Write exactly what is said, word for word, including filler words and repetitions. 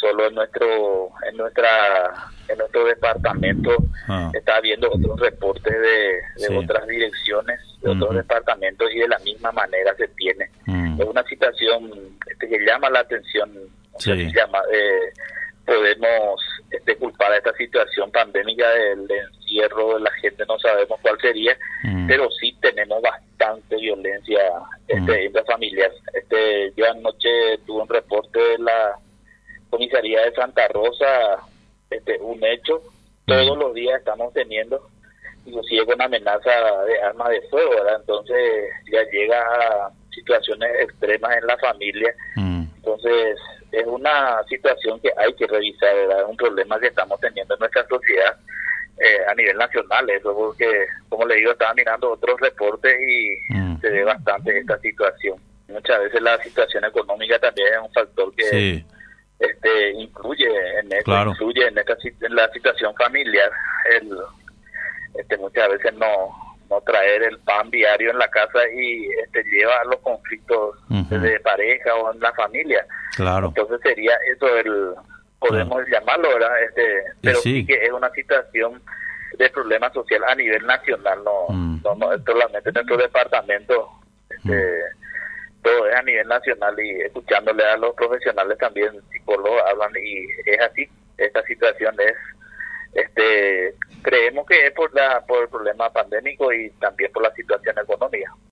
solo en nuestro en nuestra en nuestro departamento. Ah. Está habiendo otros reportes de, de sí. otras direcciones, de uh-huh. otros departamentos, y de la misma manera se tiene. Uh-huh. Es una situación este, que llama la atención. Sí. Se llama, eh, podemos este, culpar a esta situación pandémica del encierro de la gente, no sabemos cuál sería, uh-huh. pero sí tenemos bastante violencia este, uh-huh. intrafamiliar. Este, yo anoche tuve un reporte de la comisaría de Santa Rosa, este, un hecho. Todos uh-huh. los días estamos teniendo, inclusive con amenaza de armas de fuego, ¿verdad? Entonces ya llega a situaciones extremas en la familia. Uh-huh. Entonces es una situación que hay que revisar, ¿verdad? Es un problema que estamos teniendo en nuestra sociedad eh, a nivel nacional, eso porque, como le digo, estaba mirando otros reportes y uh-huh. se ve bastante esta situación. Muchas veces la situación económica también es un factor que sí. este influye en esto, claro. influye en esta en la situación familiar. El, este muchas veces no no traer el pan diario en la casa y este lleva a los conflictos uh-huh. de pareja o en la familia. Claro. Entonces sería eso el podemos claro. llamarlo, ¿verdad? Este, pero sí. sí que es una situación de problema social a nivel nacional, no mm. no, no es solamente nuestro departamento, este mm. todo es a nivel nacional, y escuchándole a los profesionales también, psicólogos, hablan y es así. Esta situación es este creemos que es por la por el problema pandémico y también por la situación económica.